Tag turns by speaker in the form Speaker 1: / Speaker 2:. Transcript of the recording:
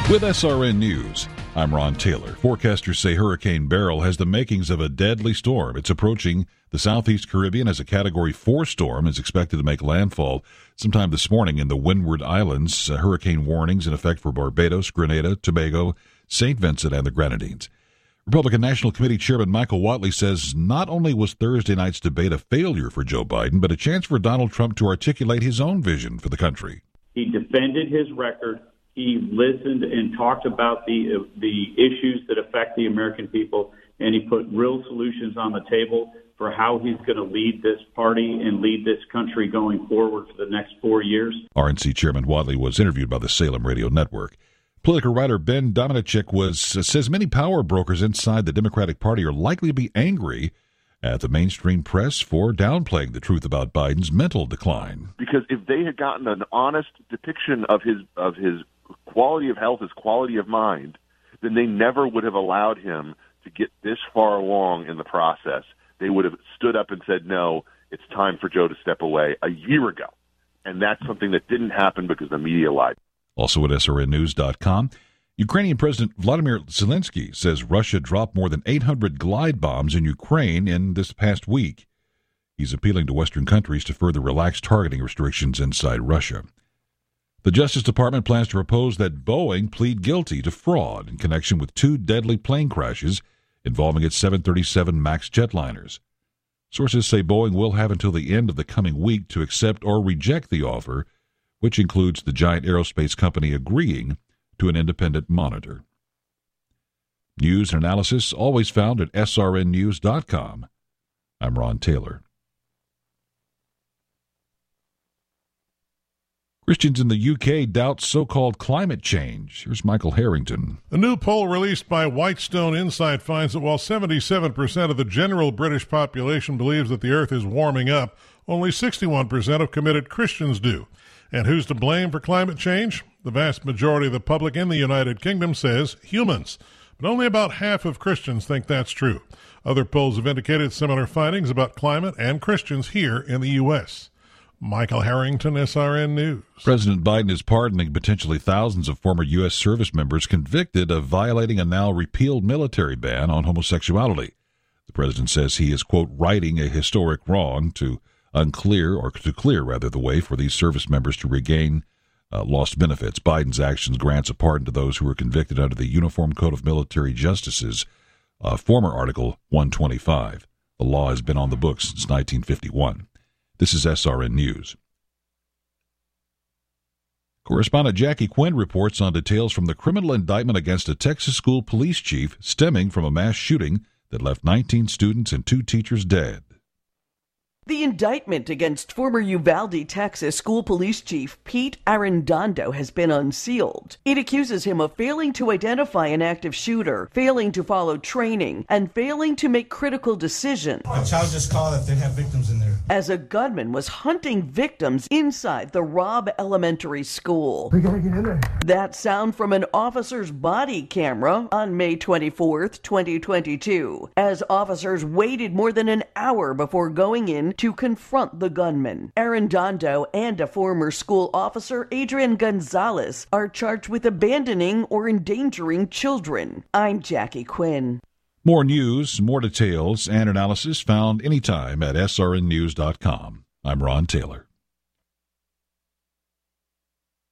Speaker 1: With SRN News, I'm Ron Taylor. Forecasters say Hurricane Beryl has the makings of a deadly storm. It's approaching the southeast Caribbean as a Category 4 storm is expected to make landfall sometime this morning in the Windward Islands. Hurricane warnings in effect for Barbados, Grenada, Tobago, St. Vincent, and the Grenadines. Republican National Committee Chairman Michael Whatley says not only was Thursday night's debate a failure for Joe Biden, but a chance for Donald Trump to articulate his own vision for the country.
Speaker 2: He defended his record. He listened and talked about the issues that affect the American people, and he put real solutions on the table for how he's going to lead this party and lead this country going forward for the next 4 years.
Speaker 1: RNC Chairman Whatley was interviewed by the Salem Radio Network. Political writer Ben Domenechik says many power brokers inside the Democratic Party are likely to be angry at the mainstream press for downplaying the truth about Biden's mental decline.
Speaker 3: Because if they had gotten an honest depiction of his quality of health, his quality of mind, then they never would have allowed him to get this far along in the process. They would have stood up and said, no, it's time for Joe to step away a year ago. And that's something that didn't happen because the media lied.
Speaker 1: Also at srnnews.com, Ukrainian President Vladimir Zelensky says Russia dropped more than 800 glide bombs in Ukraine in this past week. He's appealing to Western countries to further relax targeting restrictions inside Russia. The Justice Department plans to propose that Boeing plead guilty to fraud in connection with 2 deadly plane crashes involving its 737 MAX jetliners. Sources say Boeing will have until the end of the coming week to accept or reject the offer, which includes the giant aerospace company agreeing to an independent monitor. News and analysis always found at srnnews.com. I'm Ron Taylor. Christians in the UK doubt so-called climate change. Here's Michael Harrington.
Speaker 4: A new poll released by Whitestone Insight finds that while 77% of the general British population believes that the earth is warming up, only 61% of committed Christians do. And who's to blame for climate change? The vast majority of the public in the United Kingdom says humans. But only about half of Christians think that's true. Other polls have indicated similar findings about climate and Christians here in the U.S. Michael Harrington, SRN News.
Speaker 1: President Biden is pardoning potentially thousands of former U.S. service members convicted of violating a now repealed military ban on homosexuality. The president says he is, quote, righting a historic wrong to clear the way for these service members to regain lost benefits. Biden's actions grants a pardon to those who were convicted under the Uniform Code of Military Justice's former Article 125. The law has been on the books since 1951. This is SRN News. Correspondent Jackie Quinn reports on details from the criminal indictment against a Texas school police chief stemming from a mass shooting that left 19 students and 2 teachers dead.
Speaker 5: The indictment against former Uvalde, Texas school police chief Pete Arredondo has been unsealed. It accuses him of failing to identify an active shooter, failing to follow training, and failing to make critical decisions.
Speaker 6: A child just called that they have victims in there.
Speaker 5: As a gunman was hunting victims inside the Robb Elementary School.
Speaker 6: We gotta get in there.
Speaker 5: That sound from an officer's body camera on May 24th, 2022, as officers waited more than an hour before going in to confront the gunman. Arredondo and a former school officer, Adrian Gonzalez, are charged with abandoning or endangering children. I'm Jackie Quinn.
Speaker 1: More news, more details, and analysis found anytime at srnnews.com. I'm Ron Taylor.